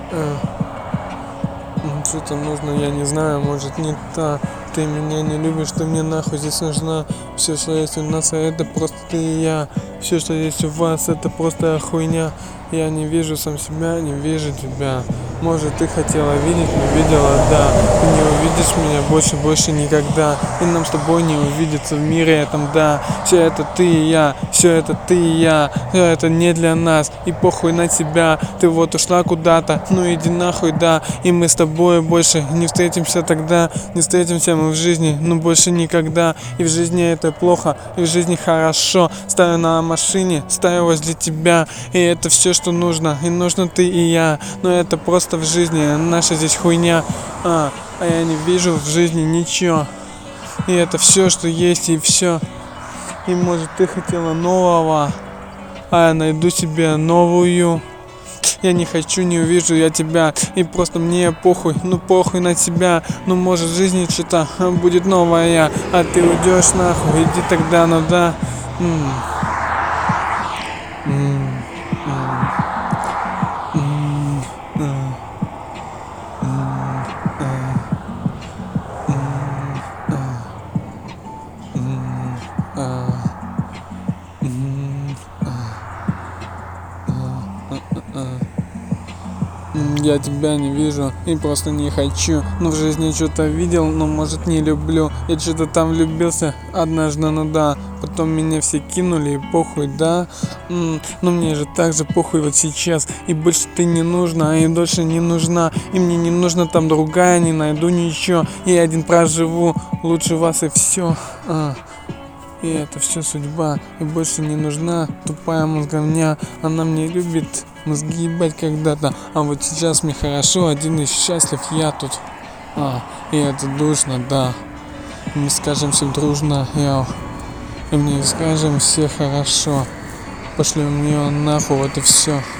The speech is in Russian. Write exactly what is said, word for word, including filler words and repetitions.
э, Что-то нужно, я не знаю, может не та. Ты меня не любишь, ты мне нахуй здесь нужна. Все, что есть у нас, а это просто ты и я. Все, что есть у вас, это просто хуйня. Я не вижу сам себя, не вижу тебя. Может, ты хотела видеть, но видела, да. Ты не увидишь меня больше, больше никогда. И нам с тобой не увидеться в мире этом, да. Все это ты и я, все это ты и я. Все это не для нас, и похуй на тебя. Ты вот ушла куда-то, ну иди нахуй, да. И мы с тобой больше не встретимся тогда. Не встретимся мы в жизни, ну больше никогда. И в жизни это плохо, и в жизни хорошо. Стою на машине, стою возле тебя. И это все, что нужно, и нужно ты и я. Но это просто в жизни, наша здесь хуйня. А, а я не вижу в жизни ничего. И это все, что есть, и все. И может ты хотела нового, а я найду себе новую. Я не хочу, не увижу я тебя. И просто мне похуй, ну похуй на тебя. Ну может в жизни что-то будет новое. А ты уйдешь нахуй, иди тогда, ну да. М. М. М. М. Я тебя не вижу и просто не хочу. Но в жизни что-то видел, но может не люблю. Я что-то там влюбился однажды, ну да. Потом меня все кинули и похуй, да. М-м, но мне же так же похуй вот сейчас. И больше ты не нужна, и дольше не нужна. И мне не нужна там другая, не найду ничего. И один проживу, лучше вас и все. А. И это все судьба, и больше не нужна тупая мозговня. Она мне любит мозги ебать когда-то, а вот сейчас мне хорошо, один и счастлив я тут. А, и это душно, да. Мы скажем всем дружно, йоу. И мне скажем все хорошо. Пошлем ее нахуй, вот и все.